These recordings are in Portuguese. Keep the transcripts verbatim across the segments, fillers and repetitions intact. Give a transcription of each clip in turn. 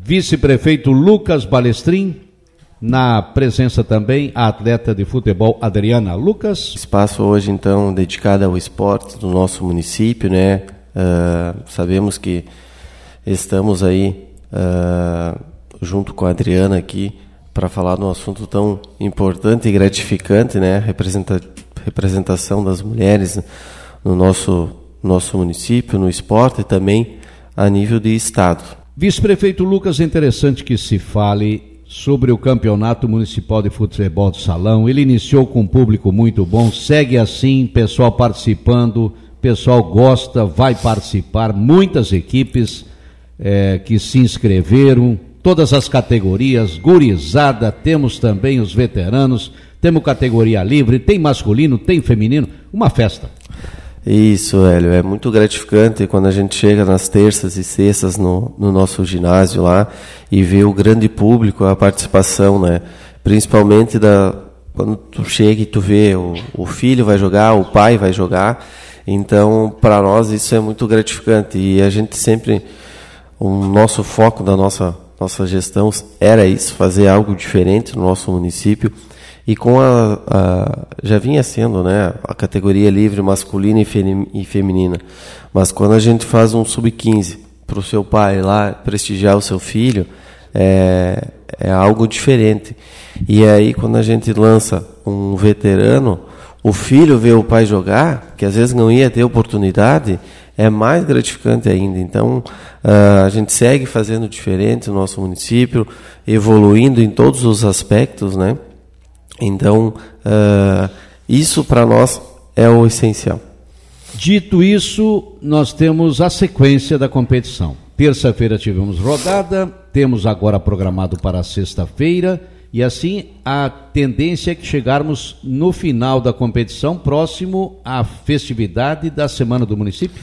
Vice-prefeito Lucas Balestrin, na presença também a atleta de futebol Adriana. Lucas. Espaço hoje, então, dedicado ao esporte do nosso município, né? Uh, sabemos que estamos aí uh, junto com a Adriana aqui para falar de um assunto tão importante e gratificante, né? Representa, representação das mulheres no nosso, nosso município, no esporte e também a nível de estado. Vice-prefeito Lucas, é interessante que se fale sobre o Campeonato Municipal de Futebol de Salão. Ele iniciou com um público muito bom, segue assim, pessoal participando, pessoal gosta, vai participar, muitas equipes é, que se inscreveram, todas as categorias, gurizada, temos também os veteranos, temos categoria livre, tem masculino, tem feminino, uma festa. Isso, Hélio, é muito gratificante quando a gente chega nas terças e sextas no, no nosso ginásio lá e vê o grande público, a participação, né? Principalmente da, quando tu chega e tu vê o, o filho vai jogar, o pai vai jogar, então para nós isso é muito gratificante e a gente sempre, o nosso foco da nossa, nossa gestão era isso, fazer algo diferente no nosso município. E com a, a, já vinha sendo, né, a categoria livre masculina e, fe, e feminina, mas quando a gente faz um sub quinze para o seu pai lá prestigiar o seu filho, é, é algo diferente. E aí quando a gente lança um veterano, o filho vê o pai jogar, que às vezes não ia ter oportunidade, é mais gratificante ainda. Então uh, a gente segue fazendo diferente no nosso município, evoluindo em todos os aspectos, né? Então, uh, isso para nós é o essencial. Dito isso, nós temos a sequência da competição. Terça-feira tivemos rodada, temos agora programado para sexta-feira, e assim a tendência é que chegarmos no final da competição, próximo à festividade da Semana do Município?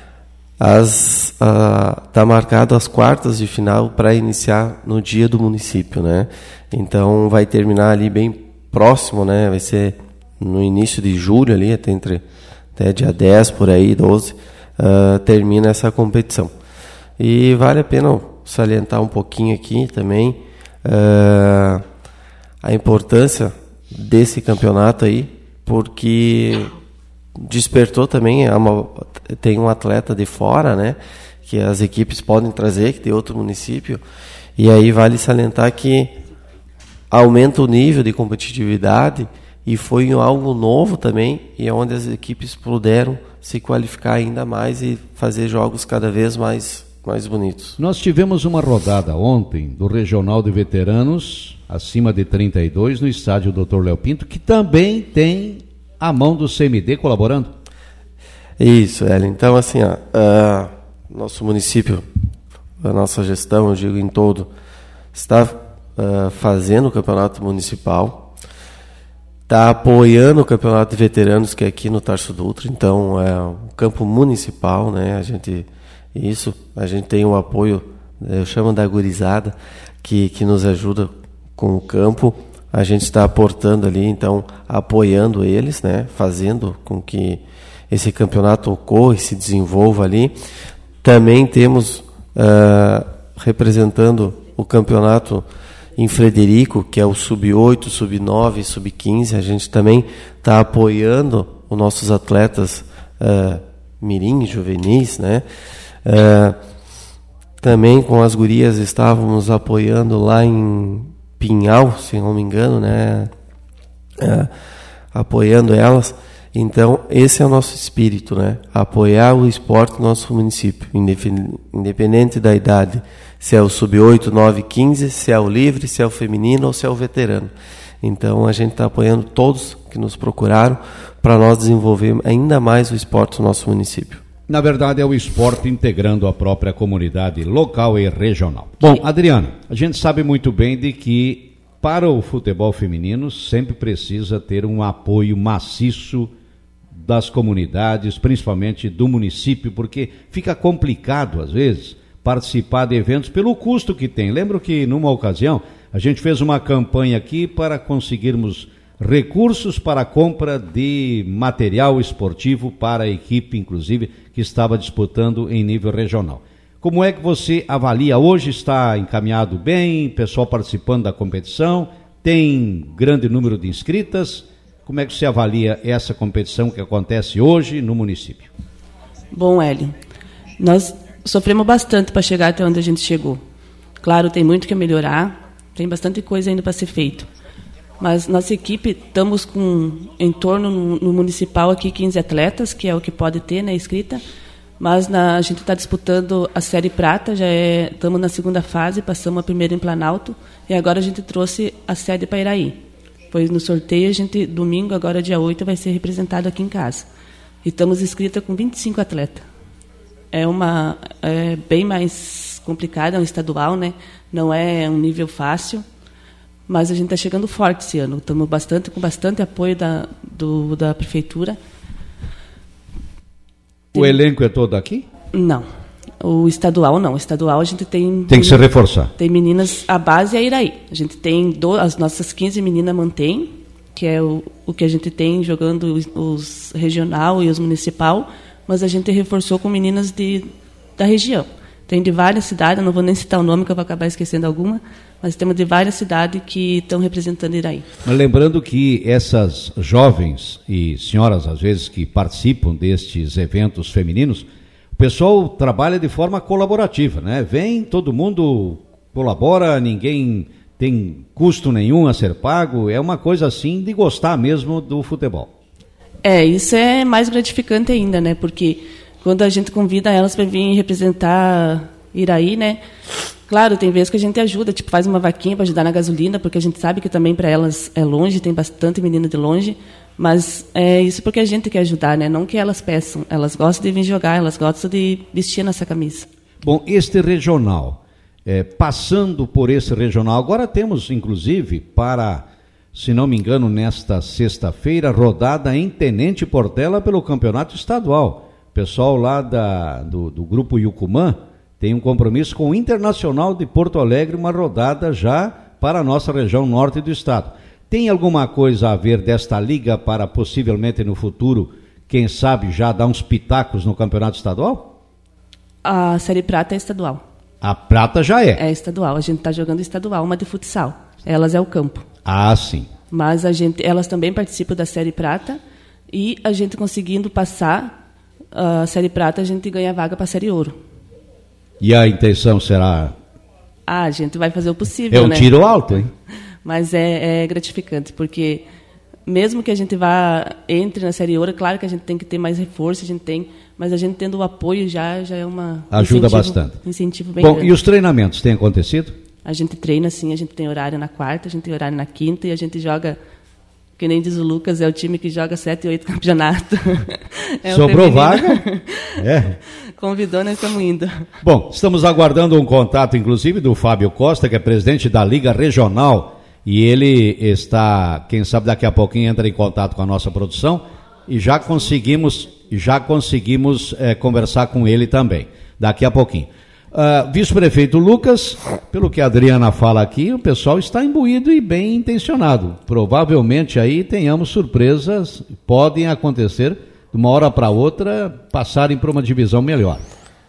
As, uh, tá marcado as quartas de final para iniciar no dia do município, né? Então vai terminar ali bem próximo, né? Vai ser no início de julho ali, até entre até dia dez por aí, doze, uh, termina essa competição. E vale a pena salientar um pouquinho aqui também uh, a importância desse campeonato aí, porque despertou também, é uma, tem um atleta de fora, né? Que as equipes podem trazer, que tem outro município, e aí vale salientar que aumenta o nível de competitividade e foi algo novo também, e é onde as equipes puderam se qualificar ainda mais e fazer jogos cada vez mais, mais bonitos. Nós tivemos uma rodada ontem do Regional de Veteranos, acima de trinta e dois, no estádio doutor Léo Pinto, que também tem a mão do C M D colaborando. Isso, Hélio. Então, assim, ó, uh, nosso município, a nossa gestão, eu digo em todo, está Uh, fazendo o campeonato municipal, está apoiando o campeonato de veteranos que é aqui no Tarso Dutra, então é um campo municipal, né? A gente, isso, a gente tem o apoio, eu chamo da gurizada, que, que nos ajuda com o campo, a gente está aportando ali, então apoiando eles, né? Fazendo com que esse campeonato ocorra e se desenvolva ali. Também temos uh, representando o campeonato em Frederico, que é o sub oito, sub nove, sub quinze, a gente também está apoiando os nossos atletas uh, mirim, juvenis, né? Uh, também com as gurias estávamos apoiando lá em Pinhal, se não me engano, né? Uh, apoiando elas. Então, esse é o nosso espírito, né? Apoiar o esporte no nosso município, independente da idade, se é o sub oito, nove, quinze, se é o livre, se é o feminino ou se é o veterano. Então, a gente está apoiando todos que nos procuraram para nós desenvolver ainda mais o esporte no nosso município. Na verdade, é o esporte integrando a própria comunidade local e regional. Bom, Adriano, a gente sabe muito bem de que para o futebol feminino sempre precisa ter um apoio maciço das comunidades, principalmente do município, porque fica complicado, às vezes, participar de eventos pelo custo que tem. Lembro que, numa ocasião, a gente fez uma campanha aqui para conseguirmos recursos para a compra de material esportivo para a equipe, inclusive, que estava disputando em nível regional. Como é que você avalia? Hoje está encaminhado bem, pessoal participando da competição, tem grande número de inscritas. Como é que você avalia essa competição que acontece hoje no município? Bom, Hélio, nós sofremos bastante para chegar até onde a gente chegou. Claro, tem muito que melhorar, tem bastante coisa ainda para ser feito. Mas nossa equipe, estamos com em torno no, no municipal aqui quinze atletas, que é o que pode ter, né, inscrita. Mas na, a gente está disputando a Série Prata, já é, estamos na segunda fase, passamos a primeira em Planalto, e agora a gente trouxe a sede para Iraí. Pois no sorteio, a gente, domingo, agora dia oito, vai ser representado aqui em casa. E estamos inscritas com vinte e cinco atletas. É, uma, é bem mais complicado, é um estadual, né? Não é um nível fácil, mas a gente está chegando forte esse ano. Estamos bastante, com bastante apoio da, do, da prefeitura. O elenco é todo aqui? Não. O estadual não. O estadual a gente tem... Tem que se reforçar. Tem meninas, a base é Iraí. A gente tem, do, as nossas quinze meninas mantém, que é o, o que a gente tem jogando os, os regional e os municipal, mas a gente reforçou com meninas de, da região. Tem de várias cidades, não vou nem citar o nome, que eu vou acabar esquecendo alguma, mas temos de várias cidades que estão representando Iraí. Mas lembrando que essas jovens e senhoras, às vezes, que participam destes eventos femininos, o pessoal trabalha de forma colaborativa, né? Vem, todo mundo colabora, ninguém tem custo nenhum a ser pago, é uma coisa assim de gostar mesmo do futebol. É, isso é mais gratificante ainda, né? Porque quando a gente convida elas para vir representar Iraí, né? Claro, tem vezes que a gente ajuda, tipo, faz uma vaquinha para ajudar na gasolina, porque a gente sabe que também para elas é longe, tem bastante menina de longe, mas é isso porque a gente quer ajudar, né? Não que elas peçam, elas gostam de vir jogar, elas gostam de vestir nossa camisa. Bom, este regional, é, passando por esse regional, agora temos, inclusive, para, se não me engano, nesta sexta-feira, rodada em Tenente Portela pelo campeonato estadual. O pessoal lá da, do, do grupo Yucumã tem um compromisso com o Internacional de Porto Alegre, uma rodada já para a nossa região norte do estado. Tem alguma coisa a ver desta liga para possivelmente no futuro, quem sabe, já dar uns pitacos no campeonato estadual? A Série Prata é estadual. A Prata já é? É estadual. A gente está jogando estadual, uma de futsal. Elas é o campo. Ah, sim. Mas a gente, elas também participam da Série Prata e a gente conseguindo passar a Série Prata, a gente ganha vaga para a Série Ouro. E a intenção será? Ah, a gente vai fazer o possível, né? É um né? tiro alto, hein? Mas é, é gratificante, porque mesmo que a gente vá, entre na Série Ouro, claro que a gente tem que ter mais reforço, a gente tem, mas a gente tendo o apoio já, já é uma... Ajuda incentivo, bastante. Incentivo bem Bom, grande. E os treinamentos têm acontecido? A gente treina, sim, a gente tem horário na quarta, a gente tem horário na quinta e a gente joga, que nem diz o Lucas, é o time que joga sete, oito campeonatos. É Sobrou vaga? É. Convidou, nós estamos indo. Bom, estamos aguardando um contato, inclusive, do Fábio Costa, que é presidente da Liga Regional, e ele está, quem sabe daqui a pouquinho entra em contato com a nossa produção, e já conseguimos, já conseguimos é, conversar com ele também, daqui a pouquinho. Uh, Vice-prefeito Lucas, pelo que a Adriana fala aqui, o pessoal está imbuído e bem intencionado. Provavelmente aí tenhamos surpresas, podem acontecer de uma hora para outra, passarem para uma divisão melhor.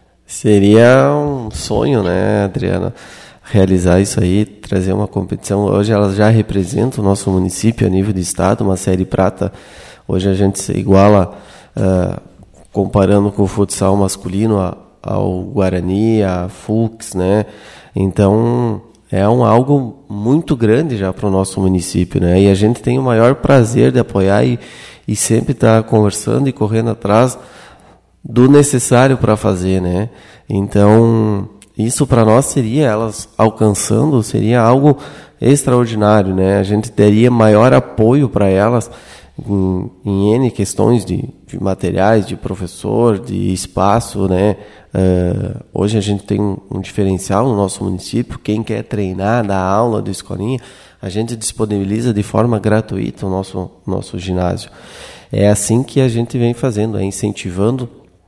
Seria um sonho, né, Adriana, realizar isso aí, trazer uma competição. Hoje elas já representam o nosso município a nível de estado, uma Série Prata. Hoje a gente se iguala, uh, comparando com o futsal masculino, a ao Guarani, a Fux, né? Então é um algo muito grande já para o nosso município, né? E a gente tem o maior prazer de apoiar e, e sempre estar tá conversando e correndo atrás do necessário para fazer, né? Então isso para nós seria, elas alcançando, seria algo extraordinário, né? A gente teria maior apoio para elas em, em N questões de, de materiais, de professor, de espaço, né? Uh, hoje a gente tem um, um diferencial no nosso município. Quem quer treinar, dar aula de escolinha, a gente disponibiliza de forma gratuita o nosso, nosso ginásio. É assim que a gente vem fazendo, é incentivando,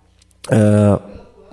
uh,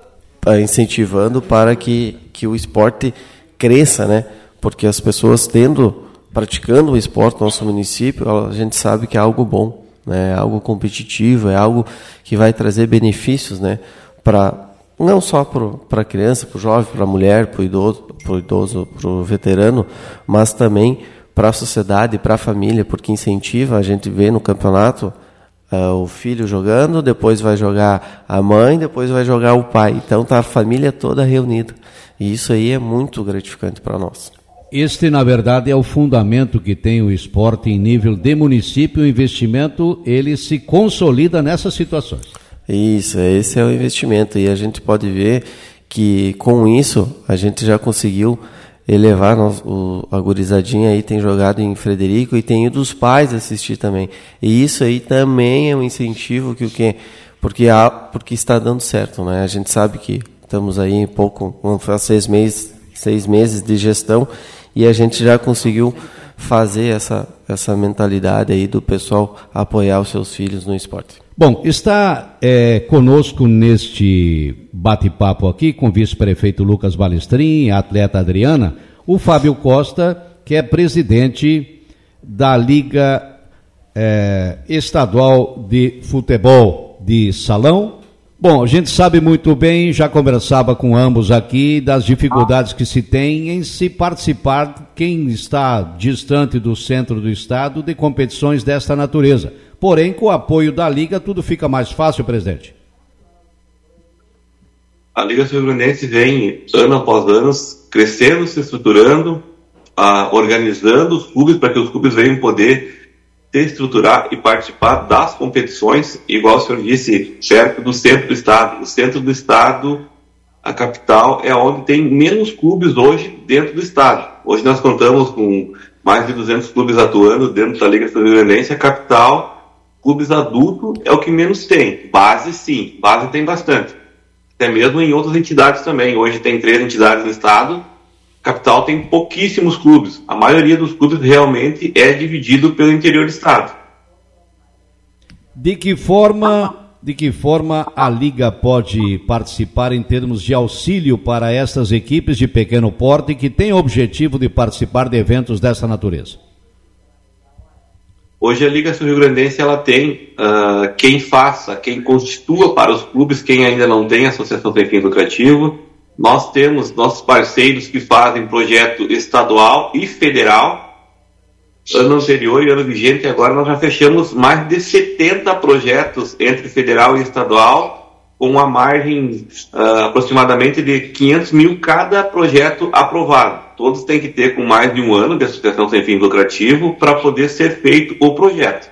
é incentivando para que, que o esporte cresça, né? Porque as pessoas tendo, praticando o esporte no nosso município, a gente sabe que é algo bom, né? É algo competitivo, é algo que vai trazer benefícios, né? Para não só para a criança, para o jovem, para a mulher, para o idoso, para o idoso, para o veterano, mas também para a sociedade, para a família, porque incentiva, a gente vê no campeonato uh, o filho jogando, depois vai jogar a mãe, depois vai jogar o pai. Então está a família toda reunida. E isso aí é muito gratificante para nós. Este, na verdade, é o fundamento que tem o esporte em nível de município. O investimento, ele se consolida nessas situações. Isso, esse é o investimento. E a gente pode ver que, com isso, a gente já conseguiu elevar nós, o, a gurizadinha aí tem jogado em Frederico e tem ido os pais assistir também. E isso aí também é um incentivo que o que porque há, porque está dando certo, né? A gente sabe que estamos aí em pouco, vamos fazer seis meses, seis meses de gestão e a gente já conseguiu fazer essa essa mentalidade aí do pessoal apoiar os seus filhos no esporte. Bom, está é, conosco neste bate-papo aqui com o vice-prefeito Lucas Balestrin, a atleta Adriana, o Fábio Costa, que é presidente da Liga é, Estadual de Futebol de Salão. Bom, a gente sabe muito bem, já conversava com ambos aqui, das dificuldades que se tem em se participar, quem está distante do centro do estado, de competições desta natureza. Porém, com o apoio da Liga, tudo fica mais fácil, presidente. A Liga Sul-Grandense vem, ano após ano, crescendo, se estruturando, ah, organizando os clubes para que os clubes venham poder se estruturar e participar das competições, igual o senhor disse, perto do centro do estado. O centro do estado, a capital, é onde tem menos clubes hoje dentro do estado. Hoje nós contamos com mais de duzentos clubes atuando dentro da Liga Sul-Grandense. A capital, clubes adultos, é o que menos tem. Base, sim. Base tem bastante. Até mesmo em outras entidades também. Hoje tem três entidades no estado. A capital tem pouquíssimos clubes. A maioria dos clubes realmente é dividido pelo interior do estado. De que forma, de que forma a Liga pode participar em termos de auxílio para essas equipes de pequeno porte que têm o objetivo de participar de eventos dessa natureza? Hoje a Liga Sul-Grandense ela tem uh, quem faça, quem constitua para os clubes, quem ainda não tem associação sem fins lucrativos. Nós temos nossos parceiros que fazem projeto estadual e federal. Ano anterior e ano vigente, agora nós já fechamos mais de setenta projetos entre federal e estadual, com uma margem uh, aproximadamente de quinhentos mil cada projeto aprovado. Todos têm que ter com mais de um ano de associação sem fins lucrativos para poder ser feito o projeto.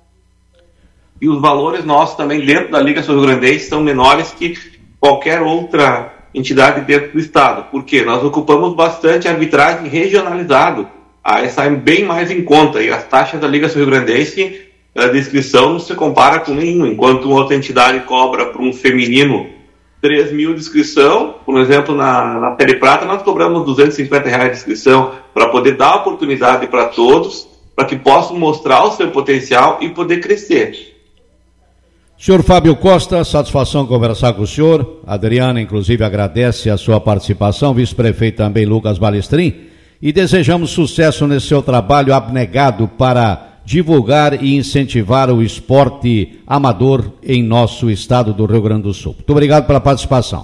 E os valores nossos também dentro da Liga Sul-Grandense são menores que qualquer outra entidade dentro do estado, porque nós ocupamos bastante arbitragem regionalizado, aí sai bem mais em conta, e as taxas da Liga Sul-Grandense de inscrição não se compara com nenhum, enquanto outra entidade cobra para um feminino três mil de inscrição, por exemplo, na, na Série Prata nós cobramos duzentos e cinquenta reais de inscrição para poder dar oportunidade para todos, para que possam mostrar o seu potencial e poder crescer. Senhor Fábio Costa, satisfação conversar com o senhor. A Adriana, inclusive, agradece a sua participação, vice-prefeito também Lucas Balestrin, e desejamos sucesso nesse seu trabalho abnegado para divulgar e incentivar o esporte amador em nosso estado do Rio Grande do Sul. Muito obrigado pela participação.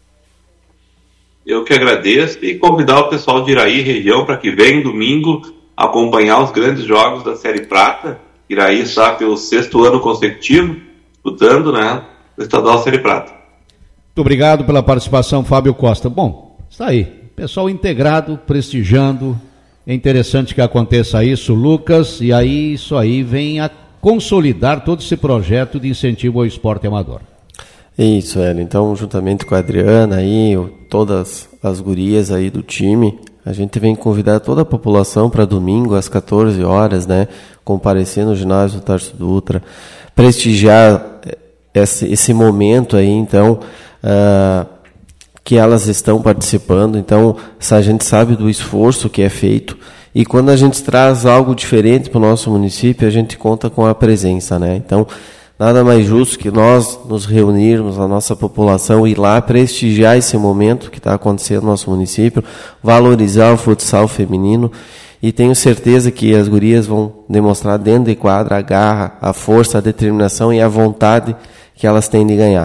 Eu que agradeço e convidar o pessoal de Iraí região para que venha domingo acompanhar os grandes jogos da Série Prata. Iraí está pelo sexto ano consecutivo disputando, né, o estadual Série Prata. Muito obrigado pela participação, Fábio Costa. Bom, está aí, pessoal integrado, prestigiando. É interessante que aconteça isso, Lucas, e aí isso aí vem a consolidar todo esse projeto de incentivo ao esporte amador. Isso, Hélio. Então, juntamente com a Adriana aí, todas as gurias aí do time, a gente vem convidar toda a população para domingo às quatorze horas, né, comparecer no ginásio do Tarso Dutra, prestigiar esse, esse momento aí, então, uh, que elas estão participando. Então, a gente sabe do esforço que é feito, e quando a gente traz algo diferente para o nosso município, a gente conta com a presença, né? Então, nada mais justo que nós nos reunirmos, a nossa população, ir lá prestigiar esse momento que está acontecendo no nosso município, valorizar o futsal feminino, e tenho certeza que as gurias vão demonstrar dentro de quadra a garra, a força, a determinação e a vontade que elas têm de ganhar.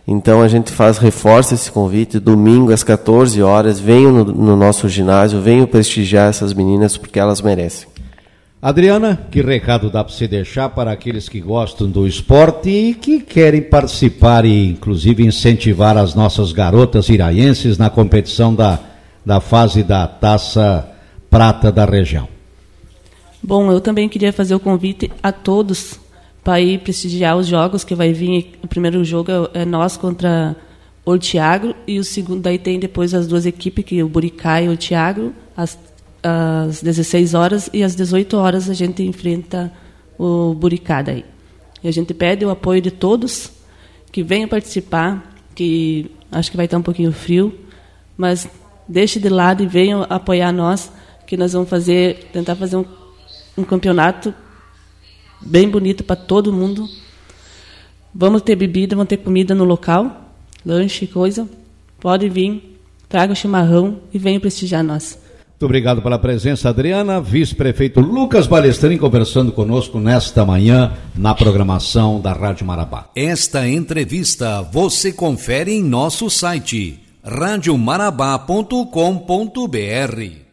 Então a gente faz, reforça esse convite, domingo às quatorze horas, venham no, no nosso ginásio, venham prestigiar essas meninas porque elas merecem. Adriana, que recado dá para você deixar para aqueles que gostam do esporte e que querem participar e inclusive incentivar as nossas garotas iraienses na competição da, da fase da Taça Prata da região? Bom, eu também queria fazer o convite a todos para ir prestigiar os jogos que vai vir. O primeiro jogo é nós contra o Ortiagro e o segundo daí tem depois as duas equipes, que o Buricá e o Ortiagro, às, às dezesseis horas e às dezoito horas a gente enfrenta o Buricá daí. E a gente pede o apoio de todos que venham participar, que acho que vai estar um pouquinho frio, mas deixe de lado e venham apoiar nós, que nós vamos fazer, tentar fazer um, um campeonato bem bonito para todo mundo. Vamos ter bebida, vamos ter comida no local, lanche, coisa. Pode vir, traga o chimarrão e venha prestigiar nós. Muito obrigado pela presença, Adriana. Vice-prefeito Lucas Balestrin conversando conosco nesta manhã na programação da Rádio Marabá. Esta entrevista você confere em nosso site rádio marabá ponto com ponto br.